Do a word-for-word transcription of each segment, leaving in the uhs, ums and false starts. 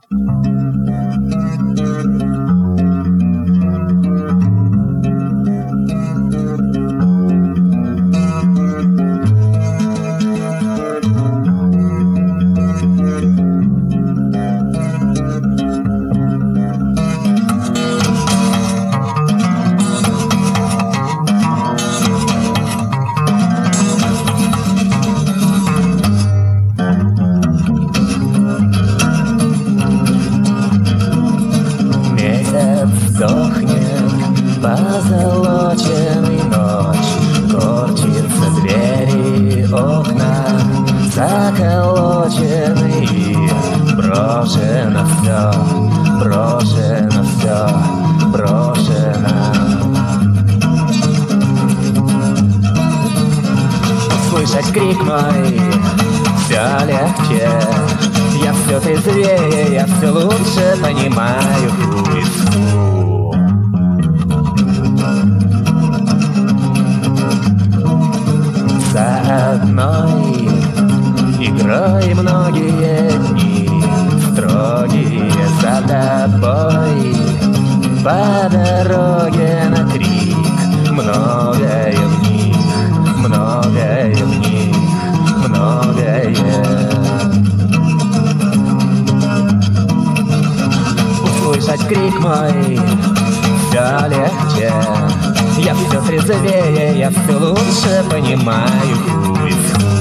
Сохнет позолоченный ночь, корчится двери, окна заколочены, и брошено все, брошено все, брошено. Слышать крик мой все легче, я все трезвее, я все лучше понимаю хуйцу. За одной игрой многие дни, строгие за тобой, по дороге на крик. Многое в них, многое в них, многое. Услышать крик мой все легче, я все трезвее, я все лучше понимаю хуйцу.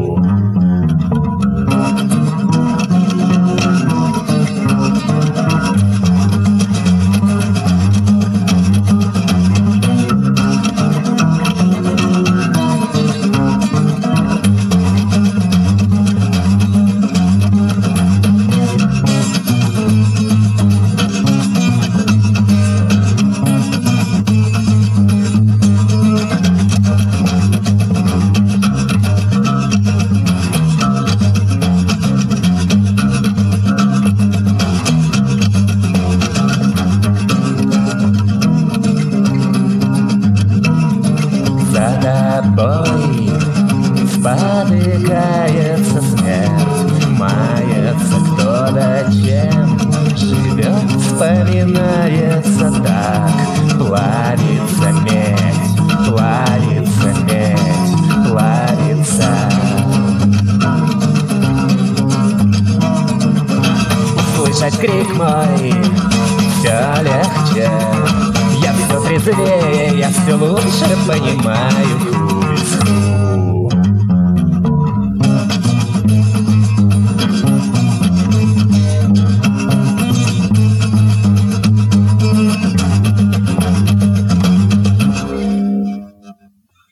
Тобой спотыкается смерть, мается кто-то чем живет, вспоминается так. Плавится медь, плавится медь, плавится. Услышать крик мой все легче, я все трезвее, я все лучше понимаю.